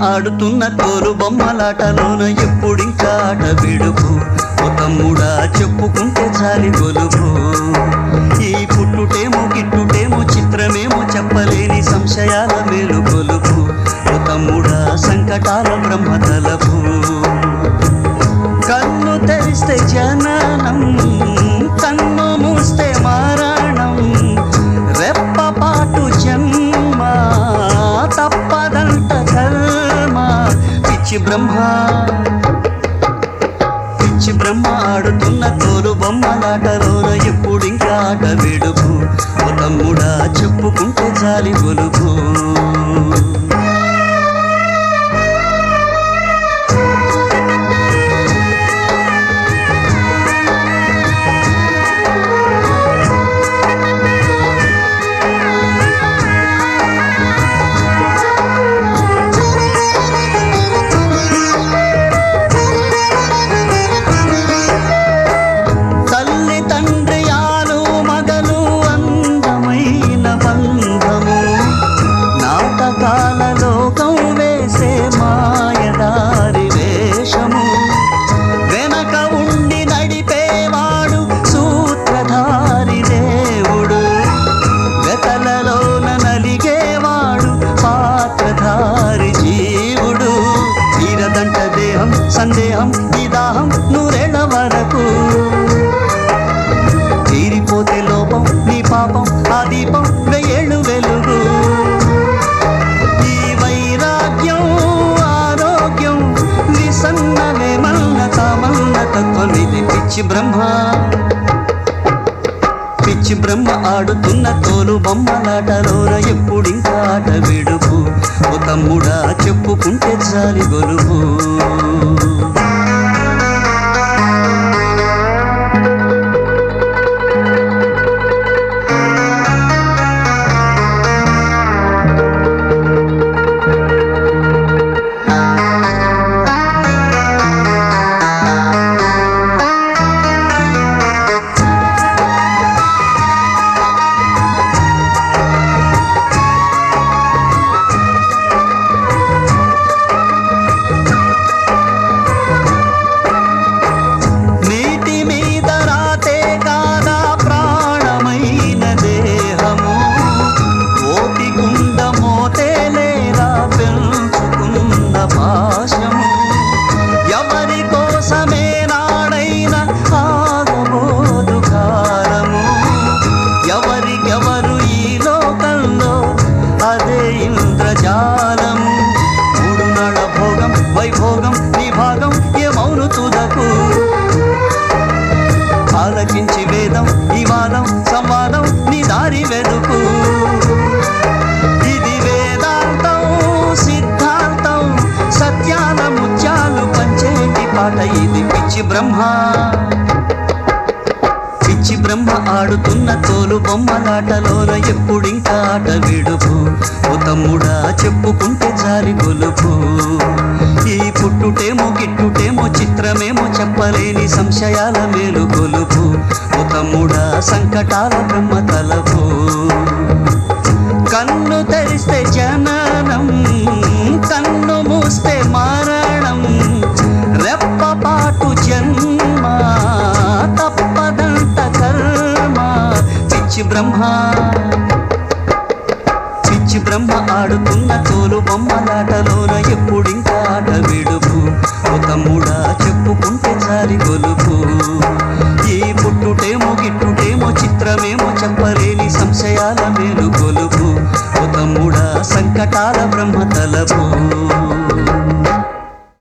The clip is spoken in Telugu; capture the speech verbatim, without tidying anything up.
ఆడుతున్న తోలు బొమ్మలాటలోన ఎప్పుడింకా ఆట విడుపు ఓ తమ్ముడా చెప్పుకుంటే చాలి గొలుపు ఈ పుట్టుటేమో గిట్టుటేమో చిత్రమేమో చెప్పలేని సంశయాల మేలు గొలుపు ఓ తమ్ముడా సంకటాల బ్రహ్మ తలపు కన్ను తెరిస్తే జననం కన్ను మూస్తే మారణం రెప్పపాటు జన్మ తప్పదంట కర్మ పిచ్చి బ్రహ్మ పిచ్చి బ్రహ్మ ఆడుతున్న తోలు బొమ్మలాటలోన ఎప్పుడింకా ఆట విడుపు ఓ తమ్ముడా చెప్పుకుంటే చాలి గొలుపు లోకం వేసే మాయదారి వేషము వెనక ఉండి నడిపేవాడు సూత్రధారి దేవుడు వెతలలోన నలిగేవాడు పాత్రధారి జీవుడు తీరదంట దేహం సందేహం ఈ దాహం నూరేళ్ల వరకు తీరిపోతే లోపం నీ పాపం ఆ దీపం వెయ్యేళ్ళు వెలుగు సన్నమే మన్నత మన్నతత్వమిది పిచ్చి బ్రహ్మ పిచ్చి బ్రహ్మ ఆడుతున్న తోలు బొమ్మలాటలోన ఎప్పుడింకా ఆట విడుపు ఓ తమ్ముడా చెప్పుకుంటే చాలి గొలుపు ఎవరి కోసమే నాడైనా ఆగబోదు కాలము ఎవరికెవరు ఈ లోకంలో అదే ఇంద్రజాలము మూడు నాళ్ళ భోగం వైభోగం నీ భాగం ఏమౌను తుదకు ఆలకించి వేదం ఈ వాదం సంవాదం నీ దారి వెదుకు ఇది వేదాంతం సిద్ధాంతం సత్యాల ముత్యాలు పంచేటి పాట ఇది పిచ్చి బ్రహ్మ పిచ్చి బ్రహ్మ ఆడుతున్న తోలు బొమ్మలాటలోన ఎప్పుడింకా ఆట విడుపు ఓ తమ్ముడా చెప్పుకుంటే చాలి గొలుపు ఈ పుట్టుటేమో గిట్టుటేమో చిత్రమేమో చెప్పలేని సంశయాల మేలు గొలుపు ఓ తమ్ముడా సంకటాల బ్రహ్మ తలపు కన్ను తెరిస్తే జననం కన్ను మూస్తే మారణం రెప్పపాటు జన్మ తప్పదంట కర్మ పిచ్చి బ్రహ్మ పిచ్చి బ్రహ్మ ఆడుతున్న తోలు బొమ్మలాటలోన ఎప్పుడింకా ఆట విడుపు ఓ తమ్ముడా చెప్పుకుంటే చాలి గొలుపు